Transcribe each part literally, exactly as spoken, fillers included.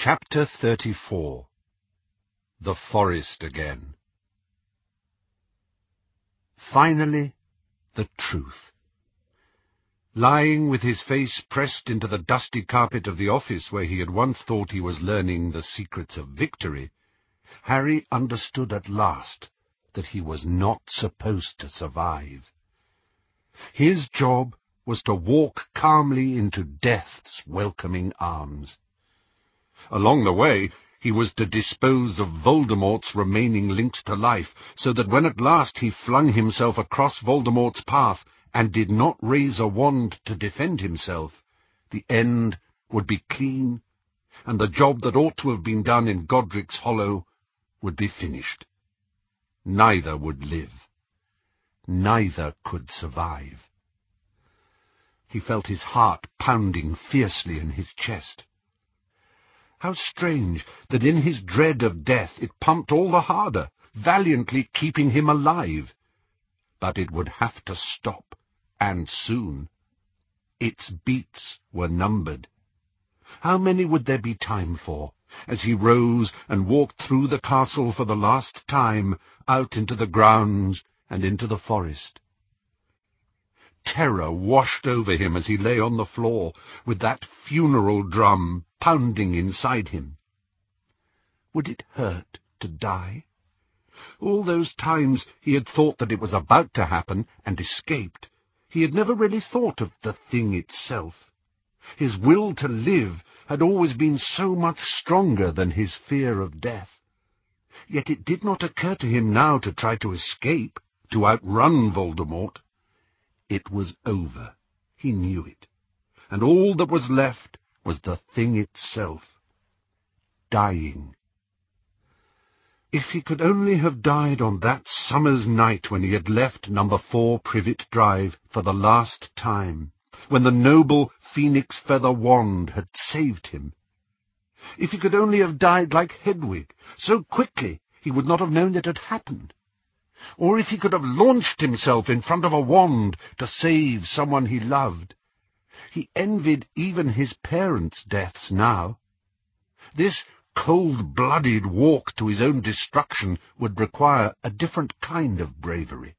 Chapter thirty-four. The Forest Again. Finally, the truth. Lying with his face pressed into the dusty carpet of the office where he had once thought he was learning the secrets of victory, Harry understood at last that he was not supposed to survive. His job was to walk calmly into death's welcoming arms. Along the way, he was to dispose of Voldemort's remaining links to life, so that when at last he flung himself across Voldemort's path and did not raise a wand to defend himself, the end would be clean, and the job that ought to have been done in Godric's Hollow would be finished. Neither would live. Neither could survive. He felt his heart pounding fiercely in his chest. How strange that in his dread of death it pumped all the harder, valiantly keeping him alive. But it would have to stop, and soon. Its beats were numbered. How many would there be time for, as he rose and walked through the castle for the last time, out into the grounds and into the forest? Terror washed over him as he lay on the floor, with that funeral drum pounding inside him. Would it hurt to die? All those times he had thought that it was about to happen and escaped, he had never really thought of the thing itself. His will to live had always been so much stronger than his fear of death. Yet it did not occur to him now to try to escape, to outrun Voldemort. It was over. He knew it. And all that was left was the thing itself. Dying. If he could only have died on that summer's night when he had left number four Privet Drive for the last time, when the noble phoenix feather wand had saved him. If he could only have died like Hedwig, so quickly he would not have known it had happened. Or if he could have launched himself in front of a wand to save someone he loved. He envied even his parents' deaths now. This cold-blooded walk to his own destruction would require a different kind of bravery.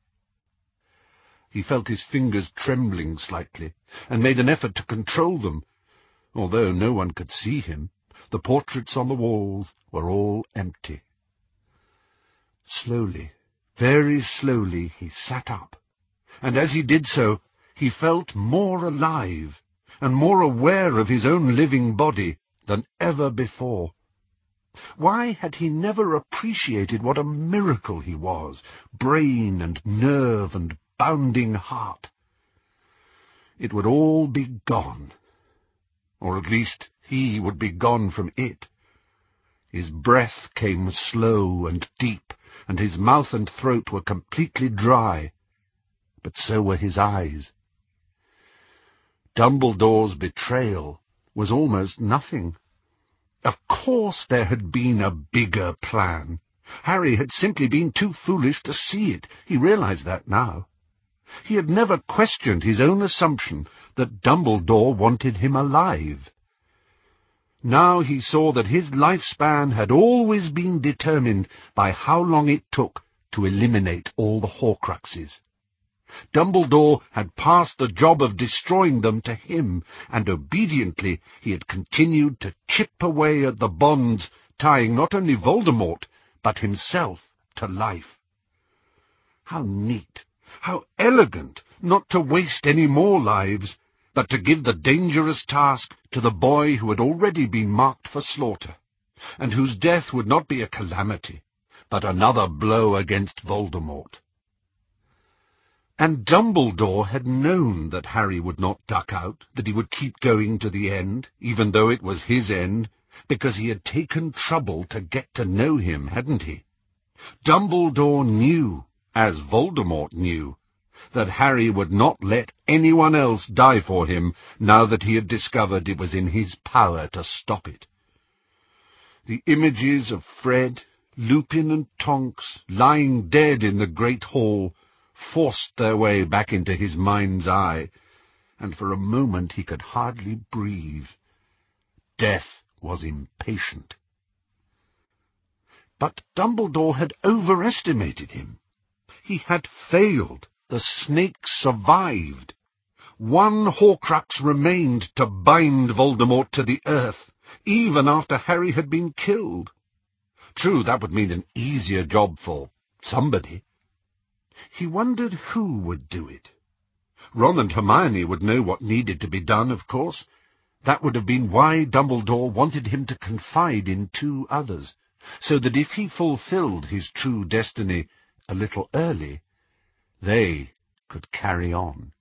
He felt his fingers trembling slightly, and made an effort to control them. Although no one could see him, the portraits on the walls were all empty. Slowly, very slowly, he sat up, and as he did so, he felt more alive, and more aware of his own living body than ever before. Why had he never appreciated what a miracle he was, brain and nerve and bounding heart? It would all be gone, or at least he would be gone from it. His breath came slow and deep, and his mouth and throat were completely dry, but so were his eyes. Dumbledore's betrayal was almost nothing. Of course there had been a bigger plan. Harry had simply been too foolish to see it. He realized that now. He had never questioned his own assumption that Dumbledore wanted him alive. Now he saw that his lifespan had always been determined by how long it took to eliminate all the Horcruxes. Dumbledore had passed the job of destroying them to him, and obediently he had continued to chip away at the bonds tying not only Voldemort, but himself to life. How neat, how elegant, not to waste any more lives, but to give the dangerous task to the boy who had already been marked for slaughter, and whose death would not be a calamity, but another blow against Voldemort. And Dumbledore had known that Harry would not duck out, that he would keep going to the end, even though it was his end, because he had taken trouble to get to know him, hadn't he? Dumbledore knew, as Voldemort knew, that Harry would not let anyone else die for him now that he had discovered it was in his power to stop it. The images of Fred, Lupin and Tonks lying dead in the great hall forced their way back into his mind's eye, and for a moment he could hardly breathe. Death was impatient. But Dumbledore had overestimated him. He had failed. The snake survived. One Horcrux remained to bind Voldemort to the earth, even after Harry had been killed. True, that would mean an easier job for somebody. He wondered who would do it. Ron and Hermione would know what needed to be done, of course. That would have been why Dumbledore wanted him to confide in two others, so that if he fulfilled his true destiny a little early, they could carry on.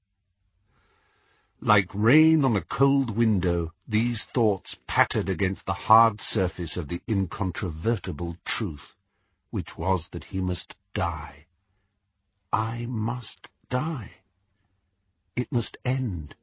Like rain on a cold window, these thoughts pattered against the hard surface of the incontrovertible truth, which was that he must die. I must die. It must end.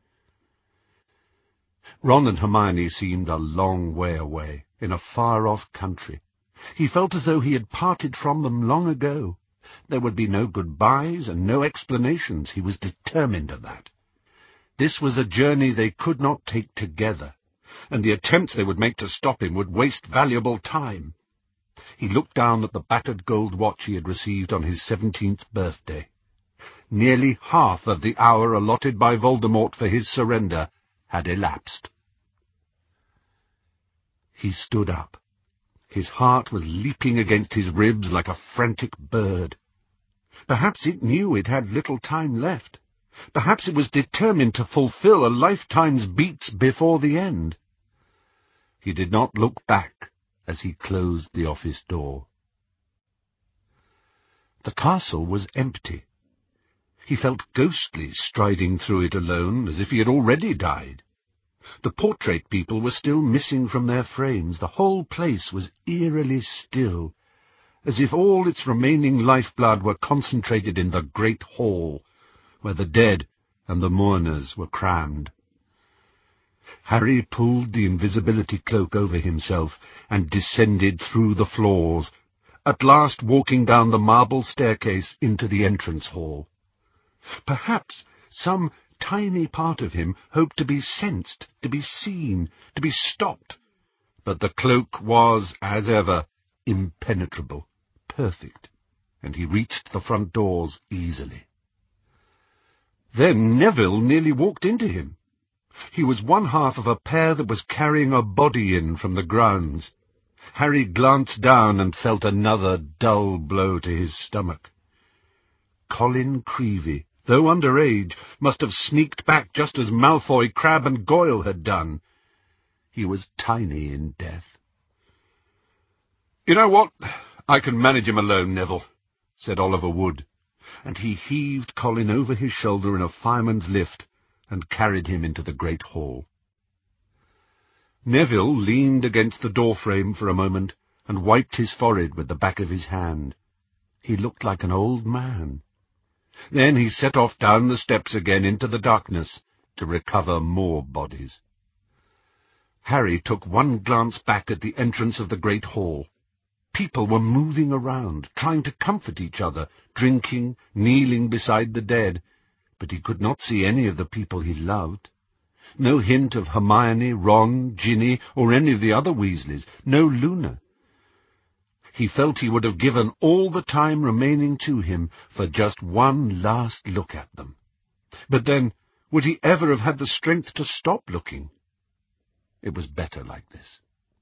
Ron and Hermione seemed a long way away, in a far-off country. He felt as though he had parted from them long ago. There would be no goodbyes and no explanations. He was determined of that. This was a journey they could not take together, and the attempts they would make to stop him would waste valuable time. He looked down at the battered gold watch he had received on his seventeenth birthday. Nearly half of the hour allotted by Voldemort for his surrender had elapsed. He stood up. His heart was leaping against his ribs like a frantic bird. Perhaps it knew it had little time left. Perhaps it was determined to fulfill a lifetime's beats before the end. He did not look back as he closed the office door. The castle was empty. He felt ghostly striding through it alone, as if he had already died. The portrait people were still missing from their frames. The whole place was eerily still, as if all its remaining lifeblood were concentrated in the great hall, where the dead and the mourners were crammed. Harry pulled the invisibility cloak over himself and descended through the floors, at last walking down the marble staircase into the entrance hall. Perhaps some tiny part of him hoped to be sensed, to be seen, to be stopped, but the cloak was, as ever, impenetrable, perfect, and he reached the front doors easily. Then Neville nearly walked into him. He was one half of a pair that was carrying a body in from the grounds. Harry glanced down and felt another dull blow to his stomach. Colin Creevey, though underage, must have sneaked back just as Malfoy, Crabbe and Goyle had done. He was tiny in death. "You know what? I can manage him alone, Neville," said Oliver Wood, and he heaved Colin over his shoulder in a fireman's lift and carried him into the great hall. Neville leaned against the door-frame for a moment and wiped his forehead with the back of his hand. He looked like an old man. Then he set off down the steps again into the darkness to recover more bodies. Harry took one glance back at the entrance of the great hall. People were moving around, trying to comfort each other, drinking, kneeling beside the dead, but he could not see any of the people he loved. No hint of Hermione, Ron, Ginny, or any of the other Weasleys. No Luna. He felt he would have given all the time remaining to him for just one last look at them. But then, would he ever have had the strength to stop looking? It was better like this.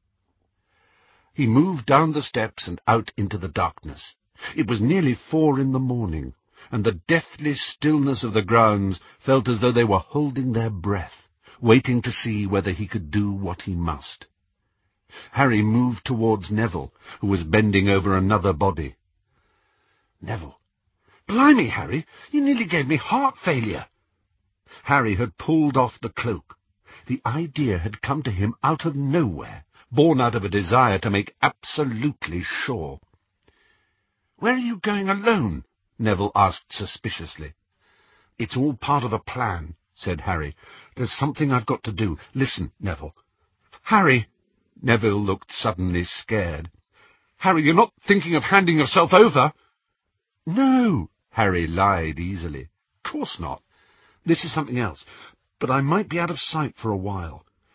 He moved down the steps and out into the darkness. It was nearly four in the morning, and the deathly stillness of the grounds felt as though they were holding their breath, waiting to see whether he could do what he must. Harry moved towards Neville, who was bending over another body. "Neville." "Blimey, Harry, you nearly gave me heart failure." Harry had pulled off the cloak. The idea had come to him out of nowhere, born out of a desire to make absolutely sure. "Where are you going alone?" Neville asked suspiciously. "It's all part of a plan," said Harry. "There's something I've got to do. Listen, Neville." "Harry!" Neville looked suddenly scared. "Harry, you're not thinking of handing yourself over?" "No," Harry lied easily. "Of course not. This is something else, but I might be out of sight for a while.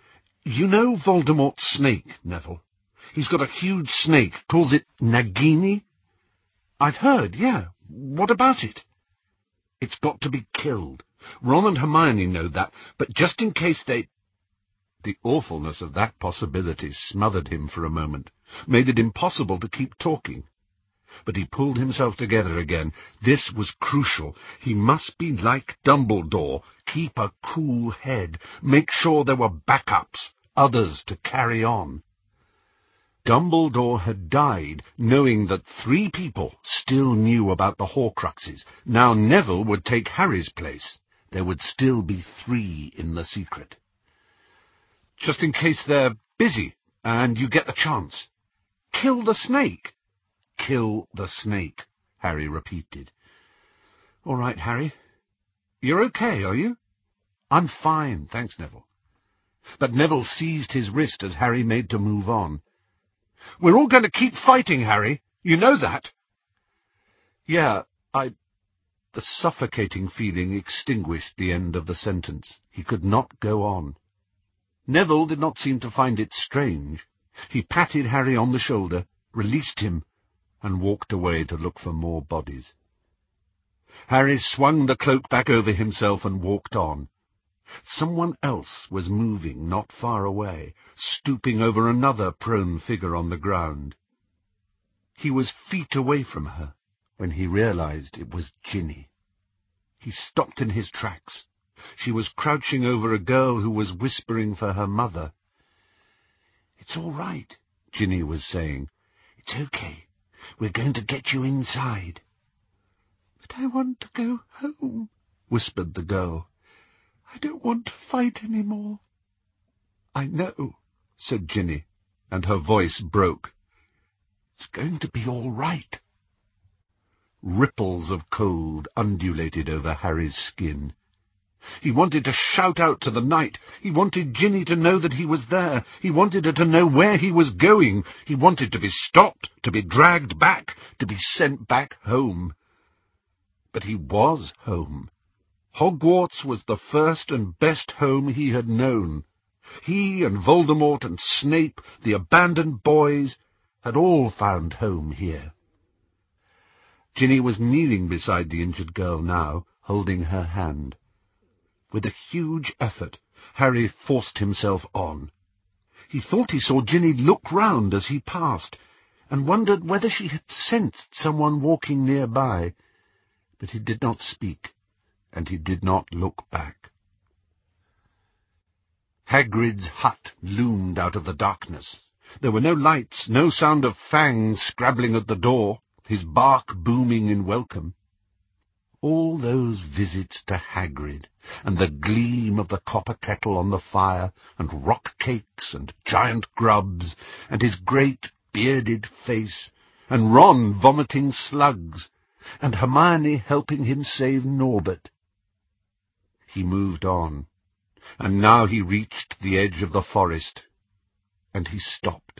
You know Voldemort's snake, Neville? He's got a huge snake, calls it Nagini. I've heard, yeah. What about it? It's got to be killed. Ron and Hermione know that, but just in case they... The awfulness of that possibility smothered him for a moment, made it impossible to keep talking. But he pulled himself together again. This was crucial. He must be like Dumbledore, keep a cool head, make sure there were backups, others to carry on. Dumbledore had died knowing that three people still knew about the Horcruxes. Now Neville would take Harry's place. There would still be three in the secret. Just in case they're busy and you get the chance. Kill the snake. Kill the snake, Harry repeated. All right, Harry. You're okay, are you? I'm fine, thanks, Neville. But Neville seized his wrist as Harry made to move on. We're all going to keep fighting, Harry. You know that. Yeah, I... The suffocating feeling extinguished the end of the sentence. He could not go on. Neville did not seem to find it strange. He patted Harry on the shoulder, released him, and walked away to look for more bodies. Harry swung the cloak back over himself and walked on. Someone else was moving not far away, stooping over another prone figure on the ground. He was feet away from her when he realized it was Ginny. He stopped in his tracks. She was crouching over a girl who was whispering for her mother. "It's all right," Ginny was saying. "It's okay. We're going to get you inside." "But I want to go home," whispered the girl. "I don't want to fight any more." "I know," said Ginny, and her voice broke. "It's going to be all right." Ripples of cold undulated over Harry's skin. He wanted to shout out to the night. He wanted Ginny to know that he was there. He wanted her to know where he was going. He wanted to be stopped, to be dragged back, to be sent back home. But he was home. Hogwarts was the first and best home he had known. He and Voldemort and Snape, the abandoned boys, had all found home here. Ginny was kneeling beside the injured girl now, holding her hand. With a huge effort, Harry forced himself on. He thought he saw Ginny look round as he passed, and wondered whether she had sensed someone walking nearby. But he did not speak, and he did not look back. Hagrid's hut loomed out of the darkness. There were no lights, no sound of Fang scrabbling at the door, his bark booming in welcome. All those visits to Hagrid, and the gleam of the copper kettle on the fire, and rock cakes, and giant grubs, and his great bearded face, and Ron vomiting slugs, and Hermione helping him save Norbert. He moved on, and now he reached the edge of the forest, and he stopped.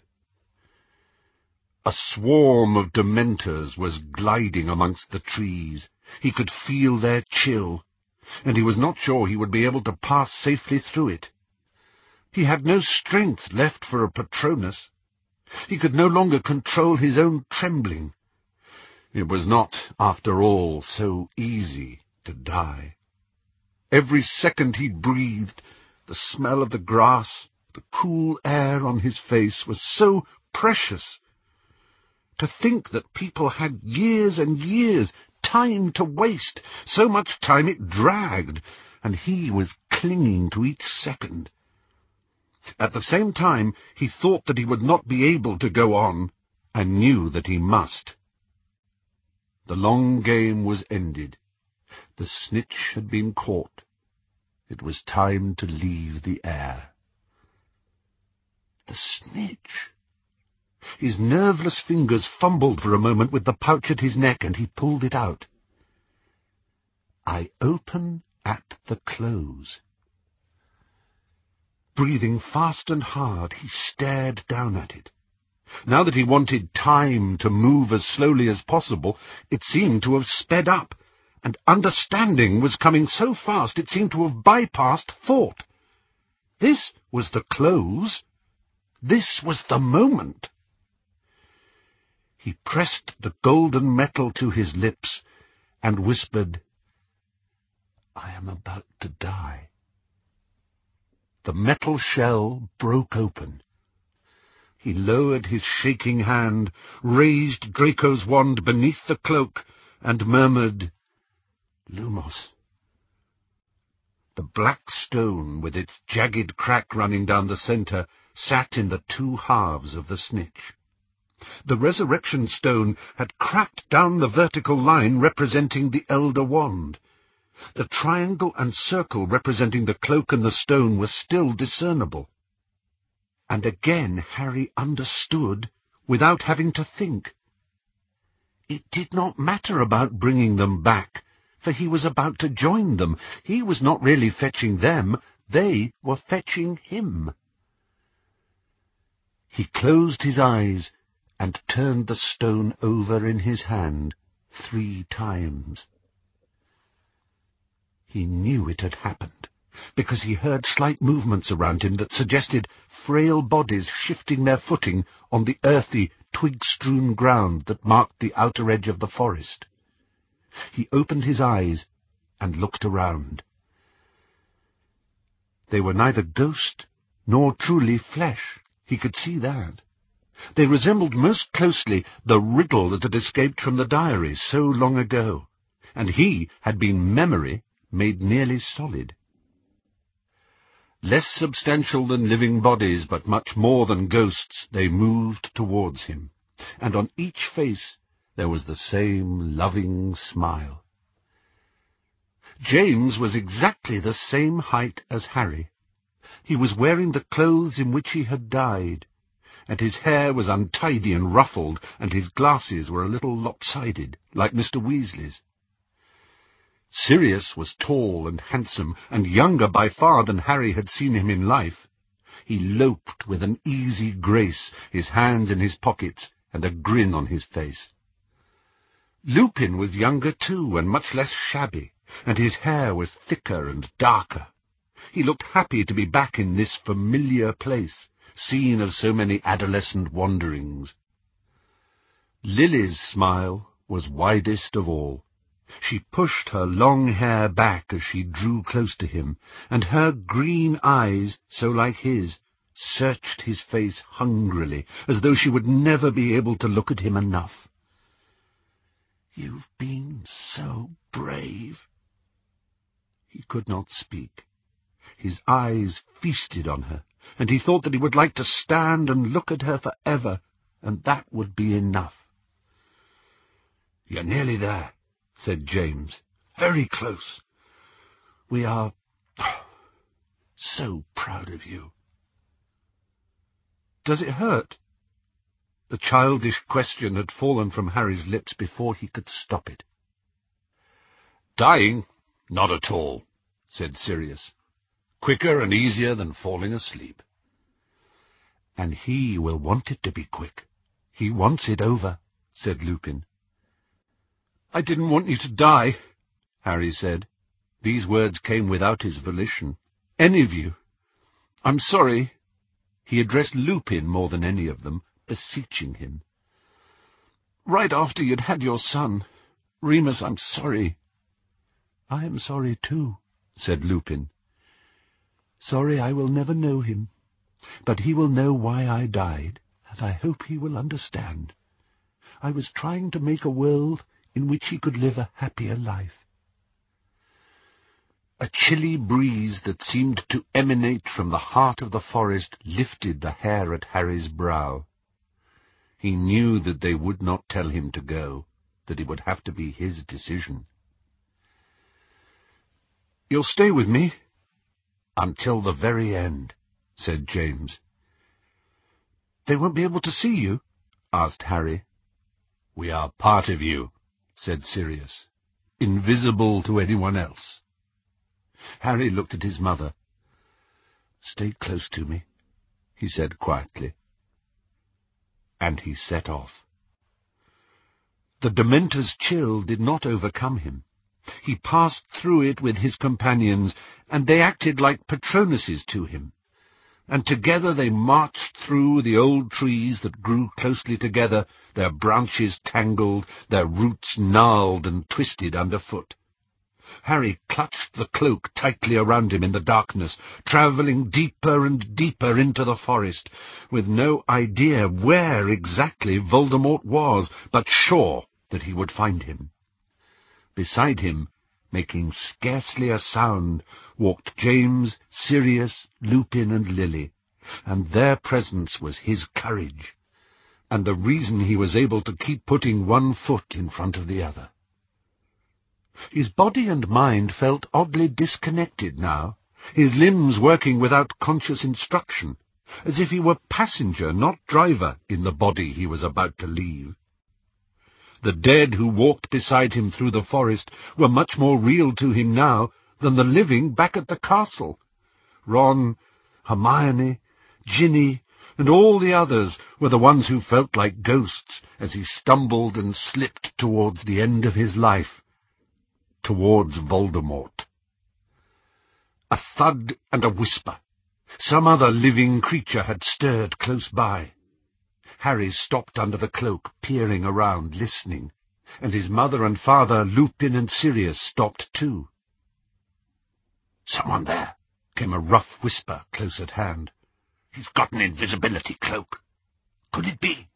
A swarm of Dementors was gliding amongst the trees. He could feel their chill, and he was not sure he would be able to pass safely through it. He had no strength left for a Patronus. He could no longer control his own trembling. It was not, after all, so easy to die. Every second he breathed, the smell of the grass, the cool air on his face was so precious. To think that people had years and years, time to waste, so much time it dragged, and he was clinging to each second. At the same time, he thought that he would not be able to go on, and knew that he must. The long game was ended. The snitch had been caught. It was time to leave the air. The snitch! His nerveless fingers fumbled for a moment with the pouch at his neck, and he pulled it out. "I open at the close." Breathing fast and hard, he stared down at it. Now that he wanted time to move as slowly as possible, it seemed to have sped up, and understanding was coming so fast it seemed to have bypassed thought. This was the close. This was the moment. He pressed the golden metal to his lips and whispered, "I am about to die." The metal shell broke open. He lowered his shaking hand, raised Draco's wand beneath the cloak, and murmured, "Lumos." The black stone, with its jagged crack running down the centre, sat in the two halves of the snitch. The resurrection stone had cracked down the vertical line representing the elder wand. The triangle and circle representing the cloak and the stone were still discernible. And again Harry understood without having to think. It did not matter about bringing them back, for he was about to join them. He was not really fetching them, they were fetching him. He closed his eyes and turned the stone over in his hand three times. He knew it had happened, because he heard slight movements around him that suggested frail bodies shifting their footing on the earthy, twig-strewn ground that marked the outer edge of the forest. He opened his eyes and looked around. They were neither ghost nor truly flesh. He could see that. They resembled most closely the riddle that had escaped from the diary so long ago, and he had been memory made nearly solid. Less substantial than living bodies, but much more than ghosts, they moved towards him, and on each face there was the same loving smile. James was exactly the same height as Harry. He was wearing the clothes in which he had died, and his hair was untidy and ruffled, and his glasses were a little lopsided, like Mister Weasley's. Sirius was tall and handsome, and younger by far than Harry had seen him in life. He loped with an easy grace, his hands in his pockets, and a grin on his face. Lupin was younger too, and much less shabby, and his hair was thicker and darker. He looked happy to be back in this familiar place, scene of so many adolescent wanderings. Lily's smile was widest of all. She pushed her long hair back as she drew close to him, and her green eyes, so like his, searched his face hungrily, as though she would never be able to look at him enough. "You've been so brave." He could not speak. His eyes feasted on her, and he thought that he would like to stand and look at her for ever, and that would be enough. "You're nearly there," said James. "Very close. We are so proud of you." "Does it hurt?" The childish question had fallen from Harry's lips before he could stop it. "Dying? Not at all," said Sirius. "Quicker and easier than falling asleep." "And he will want it to be quick. He wants it over," said Lupin. "I didn't want you to die," Harry said. These words came without his volition. "Any of you. I'm sorry." He addressed Lupin more than any of them, beseeching him. "Right after you'd had your son. Remus, I'm sorry." "I am sorry too," said Lupin. "Sorry I will never know him, but he will know why I died, and I hope he will understand. I was trying to make a world in which he could live a happier life." A chilly breeze that seemed to emanate from the heart of the forest lifted the hair at Harry's brow. He knew that they would not tell him to go, that it would have to be his decision. "You'll stay with me?" "Until the very end," said James. "They won't be able to see you?" asked Harry. "We are part of you," said Sirius, "invisible to anyone else." Harry looked at his mother. "Stay close to me," he said quietly. And he set off. The Dementor's chill did not overcome him. He passed through it with his companions, and they acted like Patronuses to him. and together they marched through the old trees that grew closely together, their branches tangled, their roots gnarled and twisted underfoot. Harry clutched the cloak tightly around him in the darkness, travelling deeper and deeper into the forest, with no idea where exactly Voldemort was, but sure that he would find him. Beside him, making scarcely a sound, walked James, Sirius, Lupin, and Lily, and their presence was his courage, and the reason he was able to keep putting one foot in front of the other. His body and mind felt oddly disconnected now, his limbs working without conscious instruction, as if he were passenger, not driver, in the body he was about to leave. The dead who walked beside him through the forest were much more real to him now than the living back at the castle. Ron, Hermione, Ginny, and all the others were the ones who felt like ghosts as he stumbled and slipped towards the end of his life, towards Voldemort. A thud and a whisper. Some other living creature had stirred close by. Harry stopped under the cloak, peering around, listening, and his mother and father, Lupin and Sirius, stopped too. "Someone there," came a rough whisper close at hand. "He's got an invisibility cloak. Could it be?"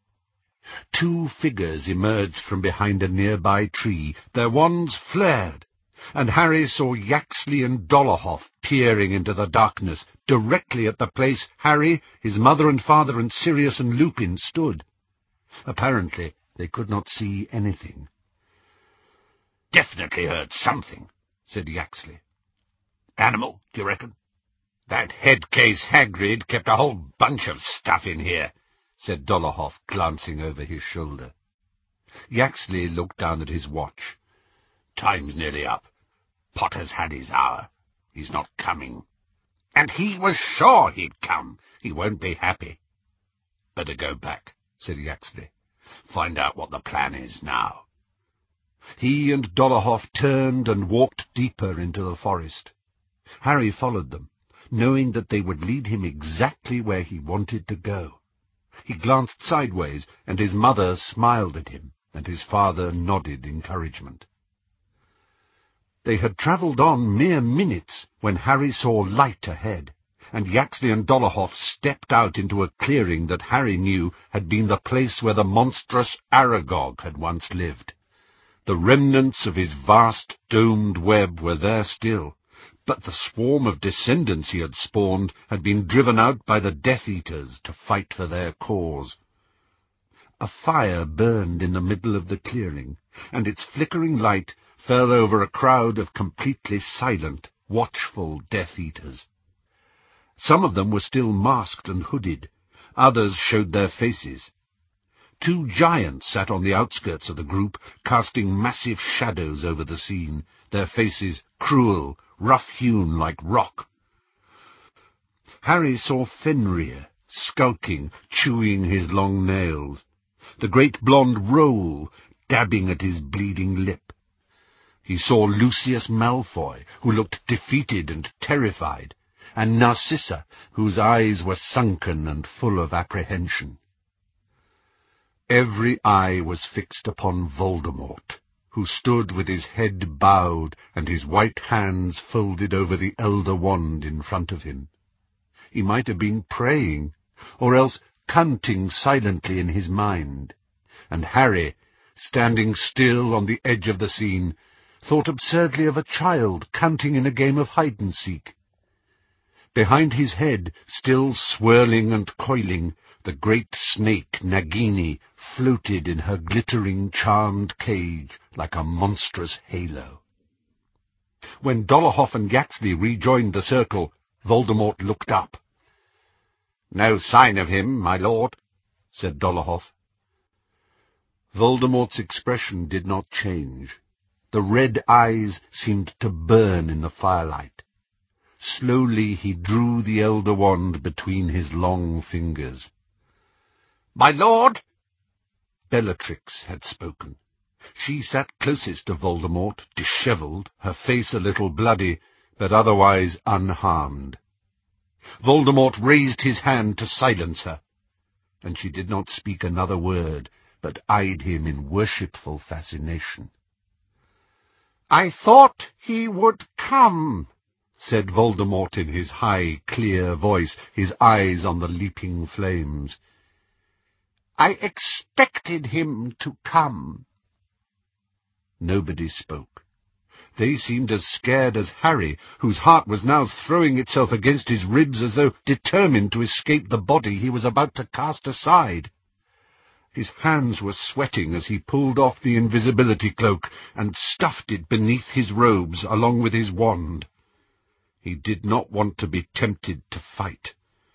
Two figures emerged from behind a nearby tree. Their wands flared, and Harry saw Yaxley and Dolohov peering into the darkness, directly at the place Harry, his mother and father, and Sirius and Lupin stood. Apparently, they could not see anything. "Definitely heard something," said Yaxley. "Animal, do you reckon?" "That head-case Hagrid kept a whole bunch of stuff in here," said Dolohov, glancing over his shoulder. Yaxley looked down at his watch. "Time's nearly up. Potter's had his hour. He's not coming. And he was sure he'd come. He won't be happy." "Better go back," said Yaxley. "Find out what the plan is now." He and Dolohov turned and walked deeper into the forest. Harry followed them, knowing that they would lead him exactly where he wanted to go. He glanced sideways, and his mother smiled at him, and his father nodded encouragement. They had travelled on mere minutes when Harry saw light ahead, and Yaxley and Dolohov stepped out into a clearing that Harry knew had been the place where the monstrous Aragog had once lived. The remnants of his vast domed web were there still, but the swarm of descendants he had spawned had been driven out by the Death Eaters to fight for their cause. A fire burned in the middle of the clearing, and its flickering light fell over a crowd of completely silent, watchful Death Eaters. Some of them were still masked and hooded, others showed their faces. Two giants sat on the outskirts of the group, casting massive shadows over the scene, their faces cruel, rough-hewn like rock. Harry saw Fenrir, skulking, chewing his long nails, the great blonde Roll dabbing at his bleeding lip. He saw Lucius Malfoy, who looked defeated and terrified, and Narcissa, whose eyes were sunken and full of apprehension. Every eye was fixed upon Voldemort, who stood with his head bowed and his white hands folded over the Elder Wand in front of him. He might have been praying, or else counting silently in his mind, and Harry, standing still on the edge of the scene, thought absurdly of a child counting in a game of hide-and-seek. Behind his head, still swirling and coiling, the great snake Nagini floated in her glittering, charmed cage like a monstrous halo. When Dolohov and Yaxley rejoined the circle, Voldemort looked up. "No sign of him, my lord," said Dolohov. Voldemort's expression did not change. The red eyes seemed to burn in the firelight. Slowly he drew the Elder Wand between his long fingers. "My lord!" Bellatrix had spoken. She sat closest to Voldemort, dishevelled, her face a little bloody, but otherwise unharmed. Voldemort raised his hand to silence her, and she did not speak another word, but eyed him in worshipful fascination. "I thought he would come," said Voldemort in his high, clear voice, his eyes on the leaping flames. "I expected him to come." Nobody spoke. They seemed as scared as Harry, whose heart was now throwing itself against his ribs as though determined to escape the body he was about to cast aside. His hands were sweating as he pulled off the invisibility cloak and stuffed it beneath his robes along with his wand. He did not want to be tempted to fight.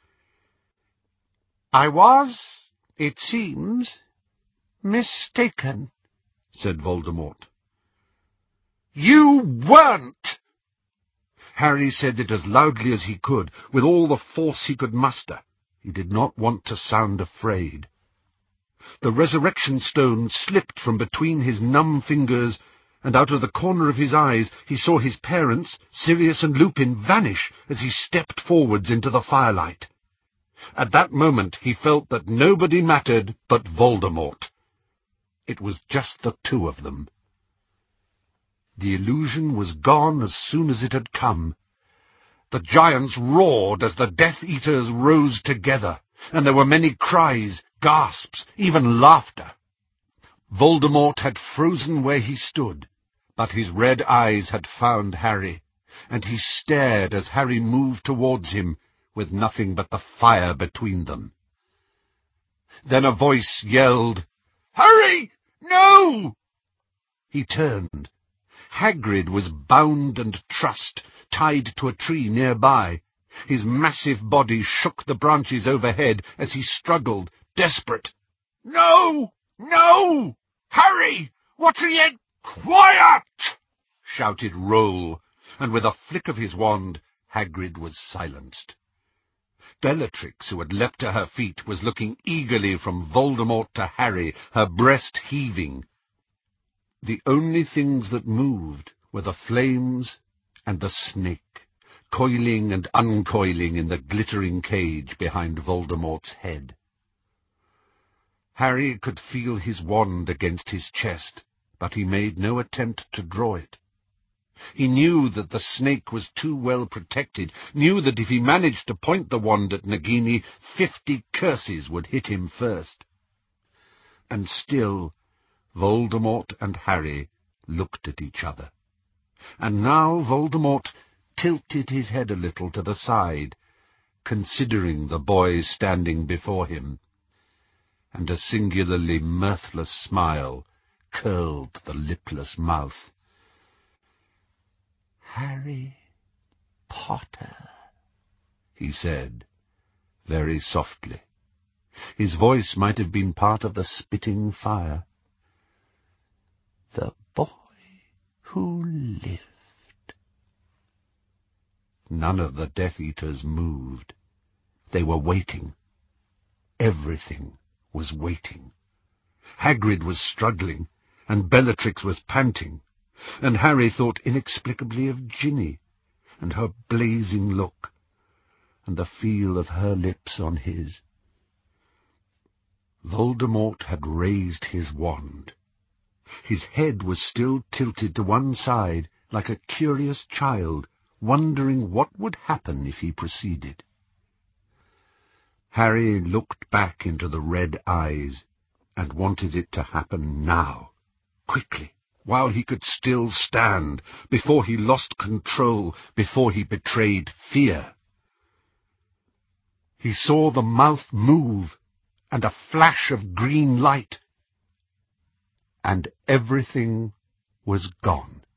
"I was, it seems, mistaken," said Voldemort. "You weren't!" Harry said it as loudly as he could, with all the force he could muster. He did not want to sound afraid. The resurrection stone slipped from between his numb fingers, and out of the corner of his eyes he saw his parents, Sirius and Lupin, vanish as he stepped forwards into the firelight. At that moment he felt that nobody mattered but Voldemort. It was just the two of them. The illusion was gone as soon as it had come. The giants roared as the Death Eaters rose together, and there were many cries, gasps, even laughter. Voldemort had frozen where he stood, but his red eyes had found Harry, and he stared as Harry moved towards him, with nothing but the fire between them. Then a voice yelled, "Harry, no!" He turned. Hagrid was bound and trussed, tied to a tree nearby. His massive body shook the branches overhead as he struggled, desperate. "No! No! Harry! What are you—" "Quiet!" shouted Roll, and with a flick of his wand, Hagrid was silenced. Bellatrix, who had leapt to her feet, was looking eagerly from Voldemort to Harry, her breast heaving. The only things that moved were the flames and the snake, coiling and uncoiling in the glittering cage behind Voldemort's head. Harry could feel his wand against his chest, but he made no attempt to draw it. He knew that the snake was too well protected, knew that if he managed to point the wand at Nagini, fifty curses would hit him first. And still Voldemort and Harry looked at each other. And now Voldemort tilted his head a little to the side, considering the boy standing before him, and a singularly mirthless smile curled the lipless mouth. "Harry Potter," he said, very softly. His voice might have been part of the spitting fire. "The boy who lived." None of the Death Eaters moved. They were waiting. Everything was waiting. Hagrid was struggling, and Bellatrix was panting, and Harry thought inexplicably of Ginny, and her blazing look, and the feel of her lips on his. Voldemort had raised his wand. His head was still tilted to one side, like a curious child, wondering what would happen if he proceeded. Harry looked back into the red eyes, and wanted it to happen now, quickly, while he could still stand, before he lost control, before he betrayed fear. He saw the mouth move, and a flash of green light, and everything was gone.